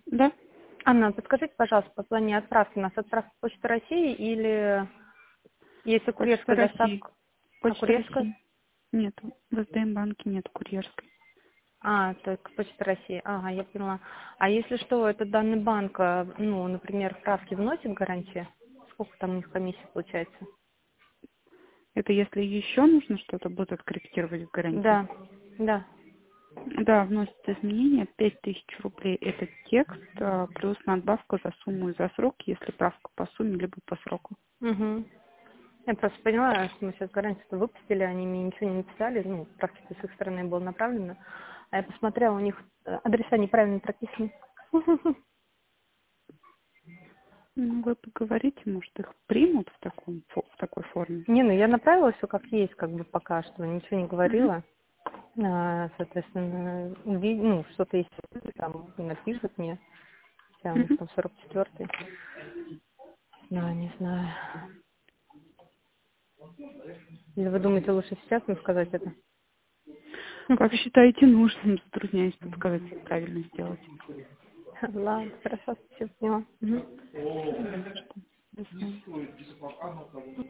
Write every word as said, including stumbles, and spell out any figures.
Да, Анна, подскажите, пожалуйста, по плане отправки, у нас отправка Почта России или если Почта курьерская России. доставка? А Почта курьерская? России. Нет, в эс дэ эм банке нет курьерской. А, только Почта России. Ага, я поняла. А если что, этот данный банк, а, ну, например, справки вносит гарантия? Сколько там у них комиссия получается? Это если еще нужно что-то будет откорректировать в гарантии? Да, да. Да, вносятся изменения. Пять тысяч рублей это текст, а, плюс надбавка за сумму и за срок, если правка по сумме, либо по сроку. Угу. Я просто поняла, что мы сейчас гарантию выпустили, они мне ничего не написали, ну, практически с их стороны было направлено. А я посмотрела, у них э, адреса неправильно прописаны. Ну, вы поговорите, может, их примут в, таком, фо- в такой форме. Не, ну я направила все как есть, как бы пока что, ничего не Мгм. говорила. А, соответственно, уви- ну, что-то есть, там напишут мне, хотя у них Мгм. там сорок четвёртый. Да, не знаю. Или вы думаете, лучше сейчас мне сказать это? Как считаете нужным, затрудняюсь подсказать, как правильно сделать. Ладно, хорошо, все поняла. Мгм. Не за что. До свидания.